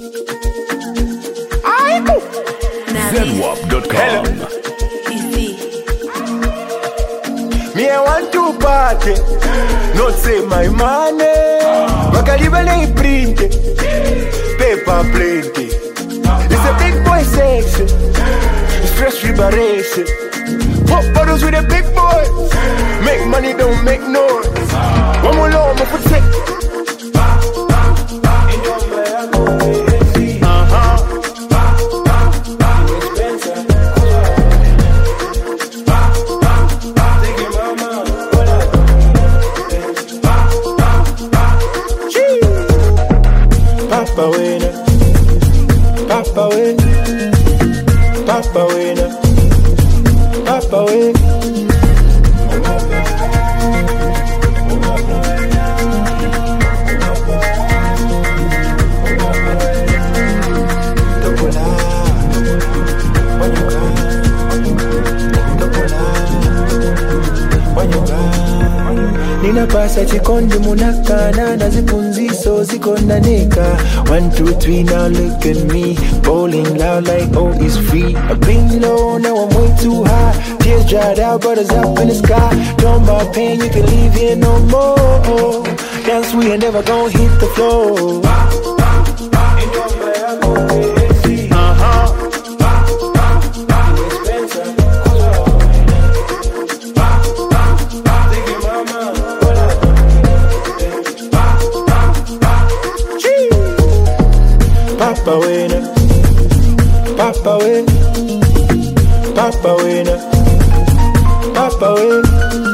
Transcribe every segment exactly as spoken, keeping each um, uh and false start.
Z W A P dot com. Me I want to party, not say my money. Makalibale print, paper plenty. It's a big boy section, it's fresh liberation. Pop bottles with a big boy, make money don't make noise. One more law, more protect. Papa winner, Papa win, Papa winner, Papa win. Nina pasa chikondi munakana na zipunziso ziko ndanika. One, two, three, now look at me. Bowling loud like oh it's free. I've been low, now I'm way too high. Tears dried out, but it's up in the sky. Don't buy pain, you can leave here no more. Dance, we ain't never gonna hit the floor. Papa winner, Papa win, Papa winner, Papa win.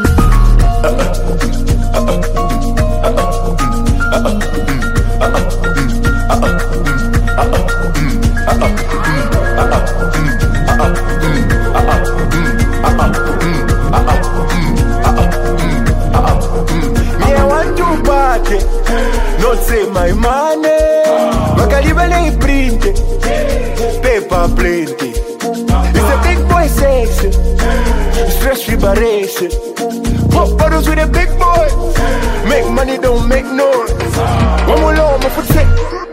Me I want to party, not say my money. Makalibale print, paper plenty. It's a big boy section, it's fresh liberation. Pop bottles with a big boy, make money don't make noise. One more law, more protect.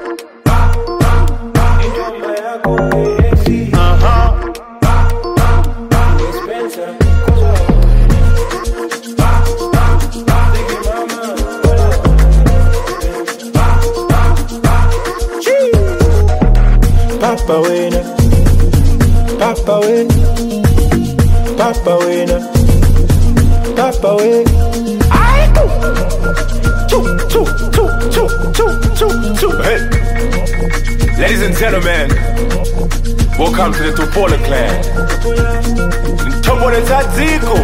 Papa winner, Papa win, Papa winner, Papa win. I go. Choo, choo, choo, choo, choo, choo, choo. Hey, ladies and gentlemen, welcome to the Tupola clan. Tupola Taziko.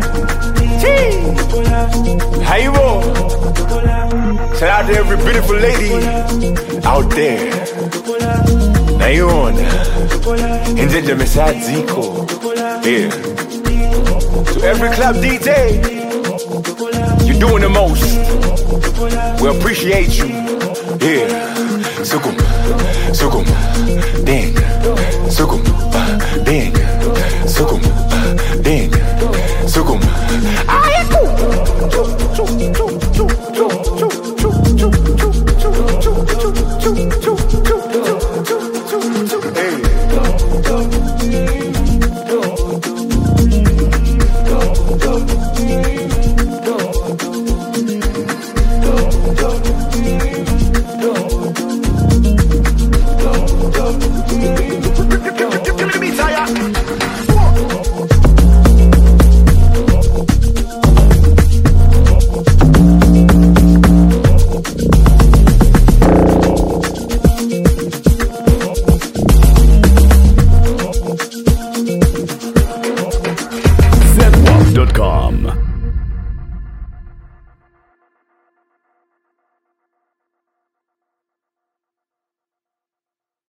How you roll? Shout out to every beautiful lady out there. Now you on Injeja Mesadziko. Yeah. To every club D J, you're doing the most. We appreciate you. Yeah. Sukum, sukum, ding, sukum, ding, sukum, ding, sukum. Hey.